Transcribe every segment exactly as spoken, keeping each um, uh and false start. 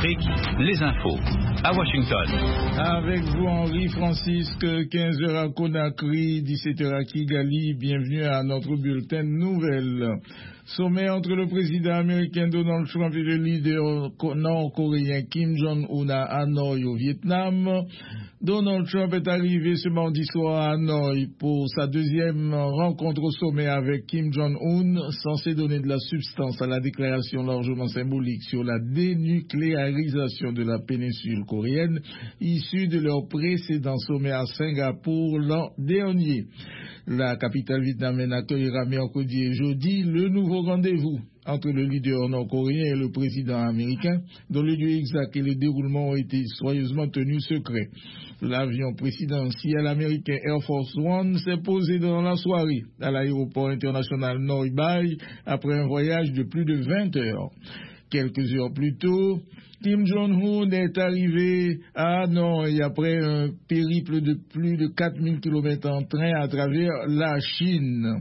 Afrique, les infos à Washington. Avec vous Henri Francisque, quinze heures à Conakry, dix-sept heures à Kigali. Bienvenue à notre bulletin de nouvelles. Sommet entre le président américain Donald Trump et le leader nord-coréen Kim Jong-un à Hanoï au Vietnam. Donald Trump est arrivé ce mardi soir à Hanoï pour sa deuxième rencontre au sommet avec Kim Jong-un, censé donner de la substance à la déclaration largement symbolique sur la dénucléarisation de la péninsule coréenne, issue de leur précédent sommet à Singapour l'an dernier. La capitale vietnamienne accueillera mercredi et jeudi le nouveau rendez-vous entre le leader nord-coréen et le président américain, dont le lieu exact et le déroulement ont été soigneusement tenus secrets. L'avion présidentiel américain Air Force One s'est posé dans la soirée à l'aéroport international Noi Bai après un voyage de plus de vingt heures. Quelques heures plus tôt, Kim Jong-un est arrivé à Hanoï après un périple de plus de quatre mille kilomètres en train à travers la Chine.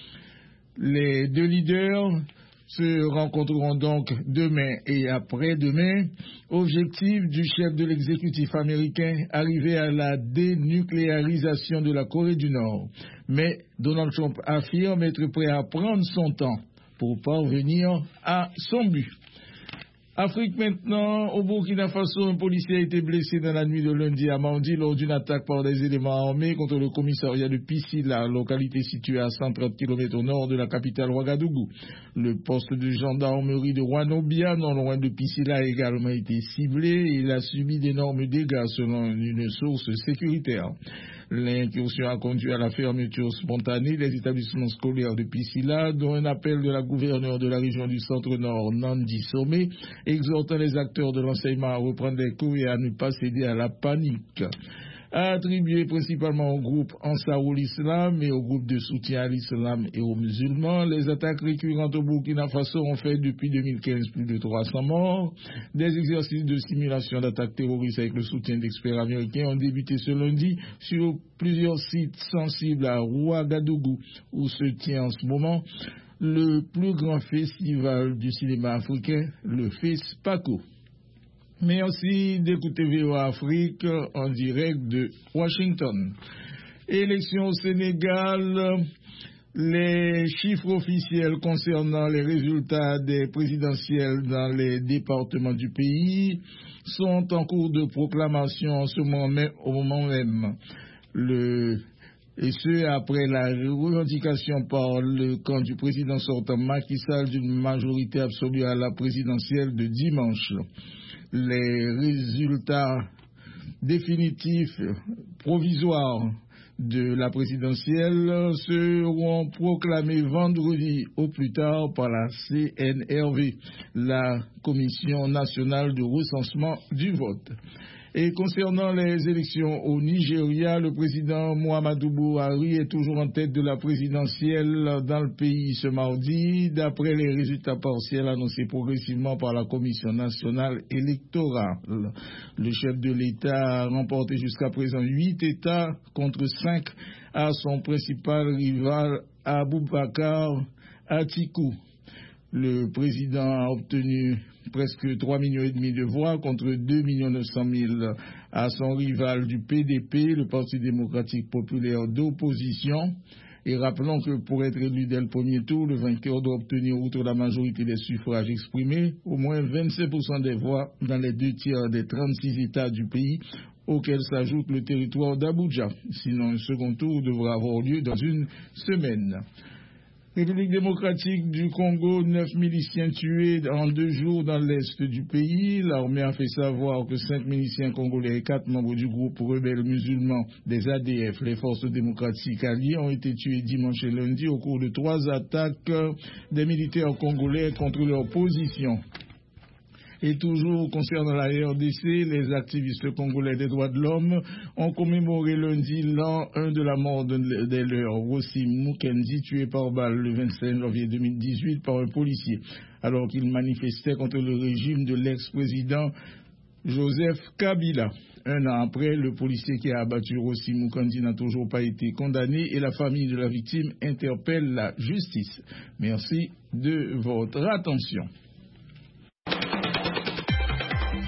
Les deux leaders se rencontreront donc demain et après-demain. Objectif du chef de l'exécutif américain, arriver à la dénucléarisation de la Corée du Nord. Mais Donald Trump affirme être prêt à prendre son temps pour parvenir à son but. Afrique maintenant, au Burkina Faso, un policier a été blessé dans la nuit de lundi à mardi lors d'une attaque par des éléments armés contre le commissariat de Piscila, localité située à cent trente kilomètres au nord de la capitale Ouagadougou. Le poste de gendarmerie de Wanobia, non loin de Piscila, a également été ciblé et il a subi d'énormes dégâts selon une source sécuritaire. L'incursion a conduit à la fermeture spontanée des établissements scolaires de Piscila, dont un appel de la gouverneure de la région du Centre-Nord, Nandi Somé, exhortant les acteurs de l'enseignement à reprendre les cours et à ne pas céder à la panique. Attribué principalement au groupe Ansarul Islam et au groupe de soutien à l'islam et aux musulmans, les attaques récurrentes au Burkina Faso ont fait depuis deux mille quinze plus de trois cents morts. Des exercices de simulation d'attaques terroristes avec le soutien d'experts américains ont débuté ce lundi sur plusieurs sites sensibles à Ouagadougou, où se tient en ce moment le plus grand festival du cinéma africain, le FESPACO. Merci d'écouter V O A Afrique en direct de Washington. Élections au Sénégal, les chiffres officiels concernant les résultats des présidentielles dans les départements du pays sont en cours de proclamation en ce moment même, au moment même. Le Et ce, après la revendication par le camp du président sortant Macky Sall d'une majorité absolue à la présidentielle de dimanche. Les résultats définitifs provisoires de la présidentielle seront proclamés vendredi au plus tard par la C N R V, la Commission nationale de recensement du vote. Et concernant les élections au Nigeria, le président Muhammadu Buhari est toujours en tête de la présidentielle dans le pays ce mardi, d'après les résultats partiels annoncés progressivement par la Commission nationale électorale. Le chef de l'État a remporté jusqu'à présent huit États contre cinq à son principal rival Abubakar Atiku. Le président a obtenu presque trois millions et demi de voix contre deux millions neuf cent mille à son rival du P D P, le Parti démocratique populaire d'opposition. Et rappelons que pour être élu dès le premier tour, le vainqueur doit obtenir, outre la majorité des suffrages exprimés, au moins vingt-cinq pour cent des voix dans les deux tiers des trente-six États du pays, auquel s'ajoute le territoire d'Abuja. Sinon, un second tour devra avoir lieu dans une semaine. République démocratique du Congo, neuf miliciens tués en deux jours dans l'est du pays. L'armée a fait savoir que cinq miliciens congolais et quatre membres du groupe rebelle musulman des A D F, les forces démocratiques alliées, ont été tués dimanche et lundi au cours de trois attaques des militaires congolais contre leur position. Et toujours concernant la R D C, les activistes congolais des droits de l'homme ont commémoré lundi l'an un de la mort de, de leur Rossi Mukenzi, tué par balle le vingt-cinq janvier deux mille dix-huit par un policier, alors qu'il manifestait contre le régime de l'ex-président Joseph Kabila. Un an après, le policier qui a abattu Rossi Mukenzi n'a toujours pas été condamné et la famille de la victime interpelle la justice. Merci de votre attention.